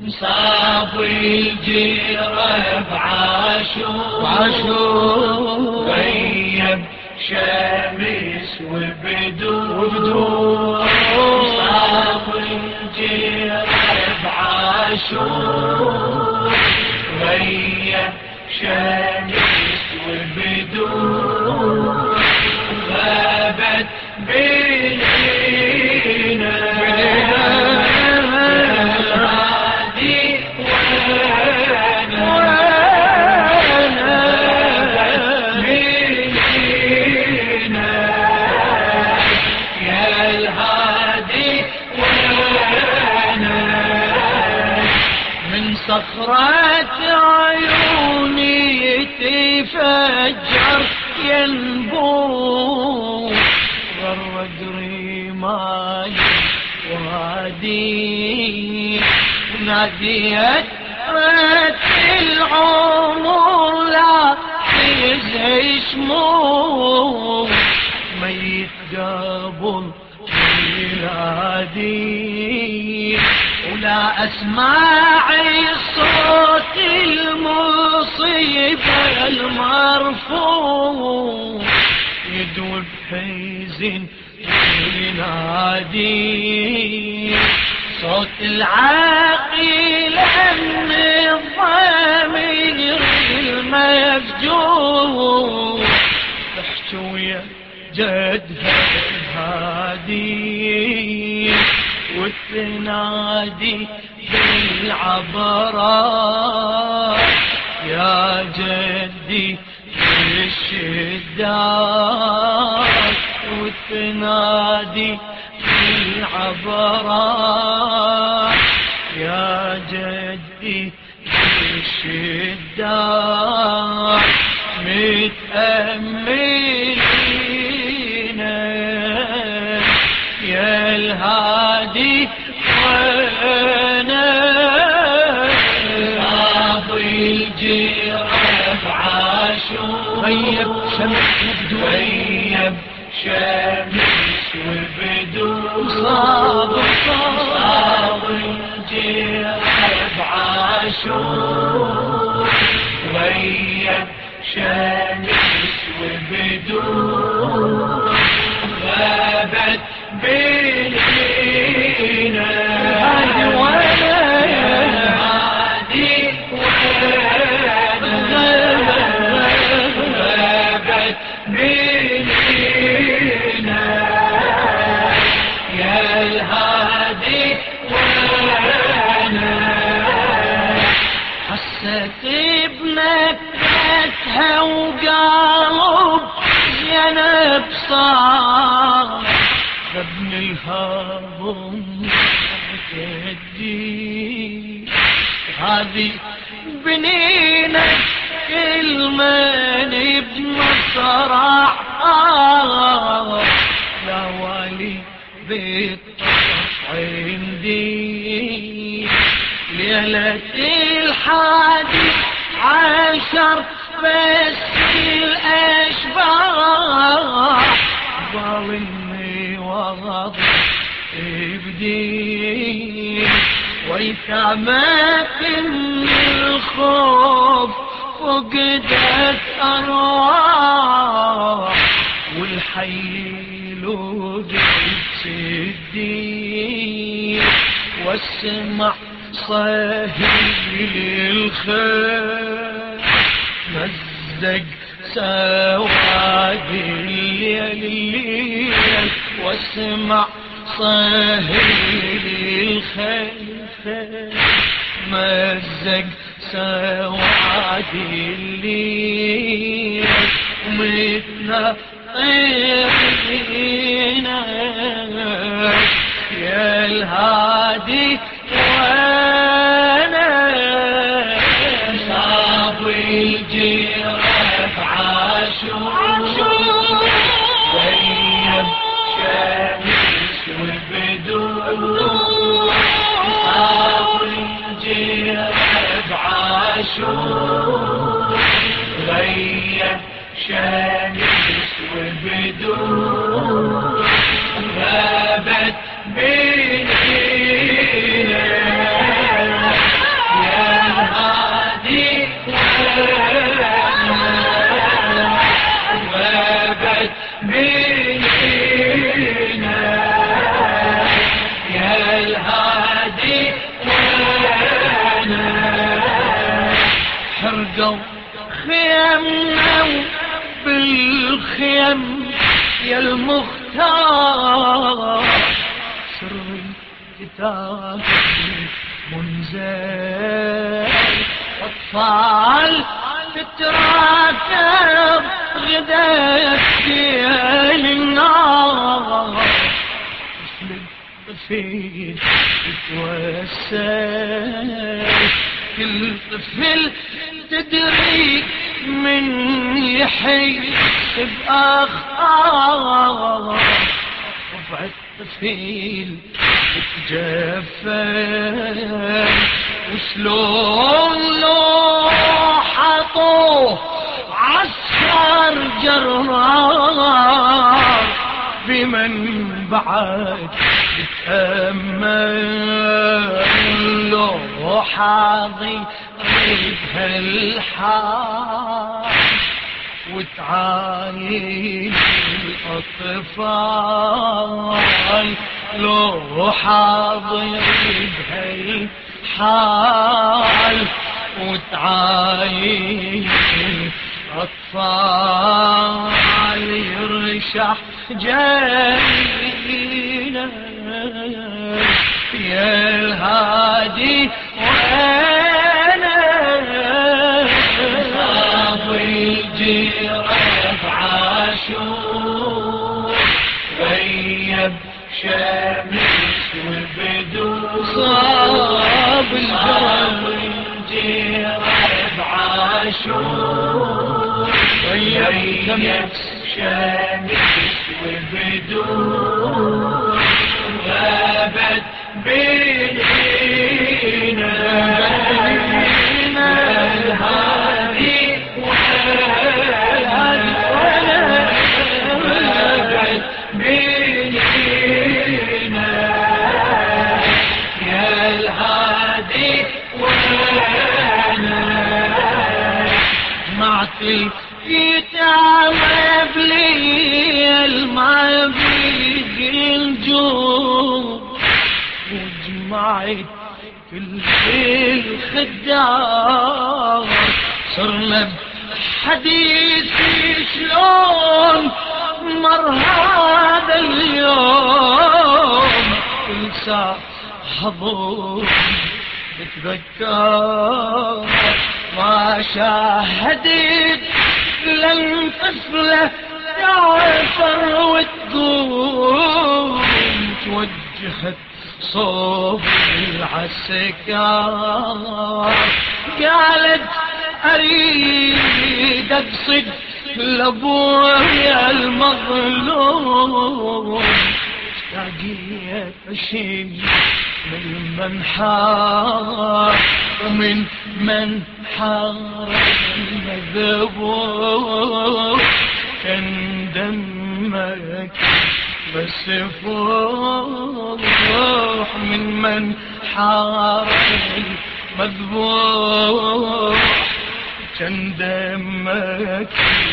صاب الجيرة بعاشور غيب شمس وبدور صاب الجيرة بعاشور غيب شمس وبدور غابت بيننا صخرات عيوني تفجر ينبوع غرد رماي وادي ناديت رت العمر لا تزهي شموع ميت قبل ميلادي ولا أسمع الصوت المصيبة المرفوع يدوب حزن ينادي صوت العاقل من الضمير المفجوع تحكي ويا جدها الهادي وتنادي بالعبرات يا جدي بالشدات وتنادي بالعبرات يا جدي بالشدات متأملين يا الهادي وانا صاب الجيرة بعاشور غيب شمس وبدور شمس وبدور صاب الجيرة بعاشور غيب شمس وبدور غابت بيننا وانا هادي غابت بيننا يا الهادي وانا حسيت بنكهتها وقلب زينب صار ابن الهضم جدي هذه بنينة كل من ابن صرع لا والي بالطرف عندي ليلة 11 بس الأشباح ظالمي وغضب ابدي ويثامك من الخوف فقدت أرواح والحيل وقلب سدي والسمع صهيل الخير مزق سواد الليل واسمع صهيل الخير مزق سواد الليل ومتنا طيرين يا الهادي وانا صاب الجيرة بعاشور غيب شمس وبدور صاب الجيرة بعاشور غيب شمس وبدور غابت بيننا بقوا خيمنا بالخيم يا المختار، سر الكتاب منزل، أطفال تتراكب غدا في النار، طفل يتوسل، كل طفل تدري من يحس بأخطار، رفع الطفل تتجفل، وشلون لو حطوه عسكر جرار، بمن بعد يتأمل لو حاضي بهالحال، وتعاين الأطفال لو حاضر بهالحال، وتعاين الأطفال يرشح جاينا يا الهادي وانا صاب الجرح عاشور، غيب شمس والبدور، صاب الجرح عاشور، غيب شمس والبدور، غابت بيننا الهادي غابت بيننا يا الهادي وانا، معطي يتعب لي ما بيجي الجوع، وجمعت كل الخدام، صرنا بحديثي شلون مر هذا اليوم، كل ساعة حضور بتذكر ما شاهدت لن طفلة تعفر وتقوم، توجهت صوب العسكر، قالت أريد أقصد لأبويا المظلوم، اشتاقيت أشيل من منحار ومن منحار المذبوح، كان دمك بس فوح من منحار المذبوح، كان دمك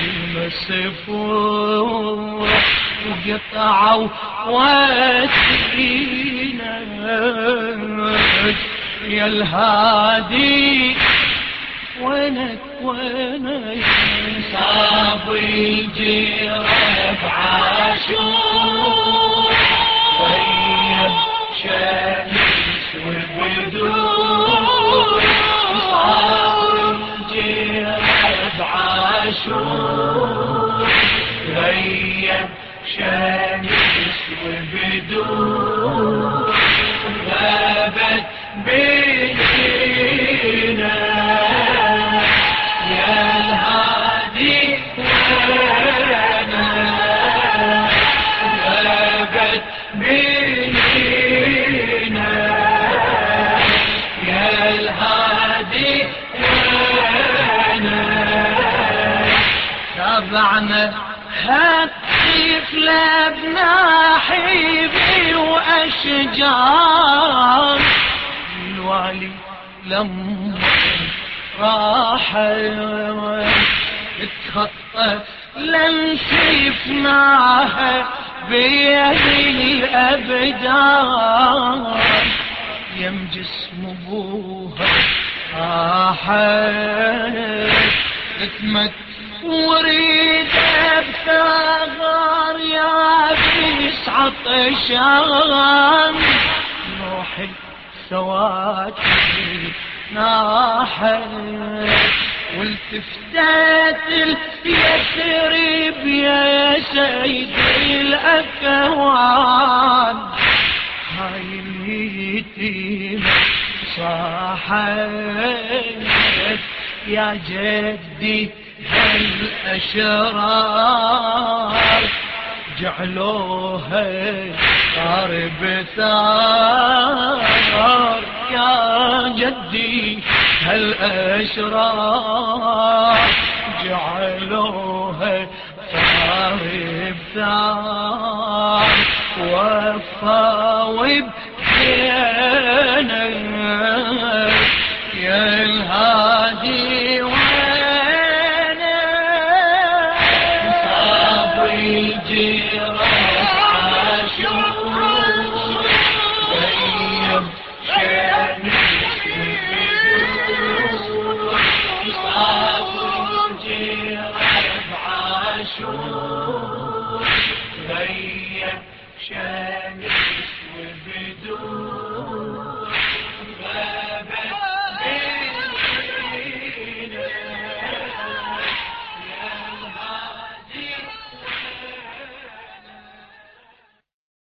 مسفوح، وقطعوا واسينك يا الهادي وينك وينك، صاب الجرح عاشور، غيب شمس والبدور، صاب الجرح عاشور، غيب شمس والبدور، غابت بيننا يا الهادي وانا، غابت بيننا يا الهادي وانا، تابعنا هالطفلة بناحيبي وأشجار، الوالي لما راح اتخطى لن شفناها بيد الأبدان، يم جسم ابوها اسمك وريد بثغر يا بيس عطشان روح السواكي ناحت والتفتات اليسرب يا سيدي الأكوان هاي اليتيم صاحت يا جدي هالأشرار جعلوها صار بثار يا جدي هالأشرار جعلوها صار بثار وفاوب